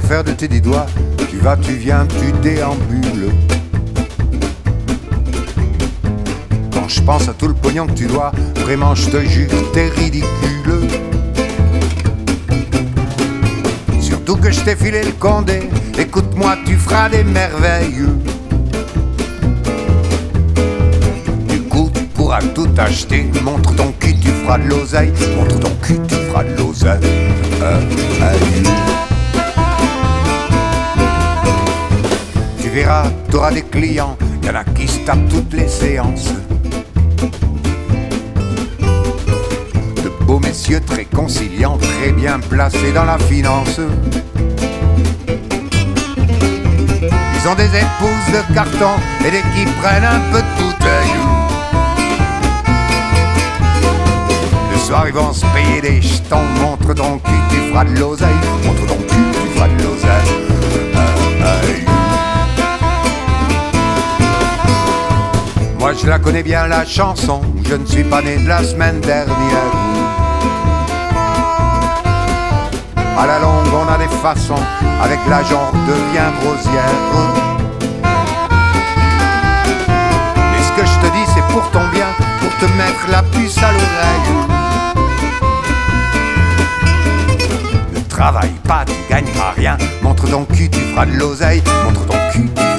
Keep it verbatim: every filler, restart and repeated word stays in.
faire de tes dix doigts. Tu vas, tu viens, tu déambules. Quand je pense à tout le pognon que tu dois, vraiment je te jure, t'es ridicule. Surtout que je t'ai filé le condé, écoute-moi, tu feras des merveilles. Du coup, tu pourras tout acheter, montre ton cul, tu feras de l'oseille. Montre ton cul, tu feras de l'oseille. Euh, aïe. Tu verras, t'auras des clients, y'en a qui se tapent toutes les séances. De beaux messieurs très conciliants, très bien placés dans la finance. Ils ont des épouses de carton et des qui prennent un peu de bouteille. Le soir ils vont se payer des jetons. Montre ton cul, tu feras de l'oseille. Montre ton cul, tu feras de l'oseille. Euh, euh. Moi je la connais bien la chanson, je ne suis pas né de la semaine dernière. À la longue on a des façons, avec l'âge on devient rosière. Mais ce que je te dis c'est pour ton bien, pour te mettre la puce à l'oreille. Ne travaille pas, tu gagneras rien. Montre ton cul, tu feras de l'oseille. Montre ton cul, tu